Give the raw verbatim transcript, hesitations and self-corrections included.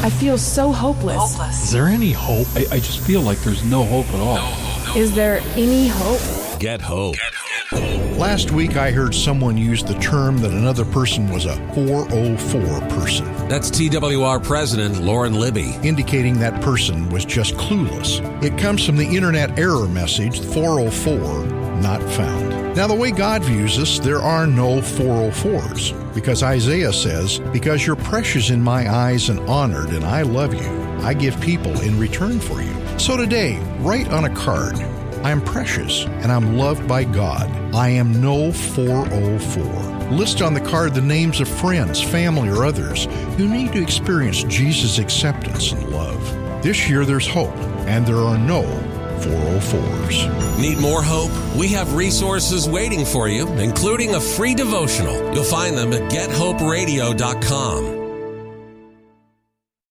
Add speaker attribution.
Speaker 1: I feel so hopeless.
Speaker 2: Hopeless.
Speaker 3: Is there any hope? I, I just feel like there's no hope at all.
Speaker 2: No, no.
Speaker 1: Is there any hope?
Speaker 4: Get hope.
Speaker 2: Get hope.
Speaker 5: Last week, I heard someone use the term that another person was a four oh four person.
Speaker 4: That's T W R President Lauren Libby,
Speaker 5: indicating that person was just clueless. It comes from the internet error message four oh four, not found. Now, the way God views us, there are no four oh fours, because Isaiah says, "Because you're precious in my eyes and honored, and I love you, I give people in return for you." So today, write on a card, "I am precious, and I'm loved by God. I am no four oh four." List on the card the names of friends, family, or others who need to experience Jesus' acceptance and love. This year, there's hope, and there are no four oh fours.
Speaker 4: Need more hope? We have resources waiting for you, including a free devotional. You'll find them at get hope radio dot com.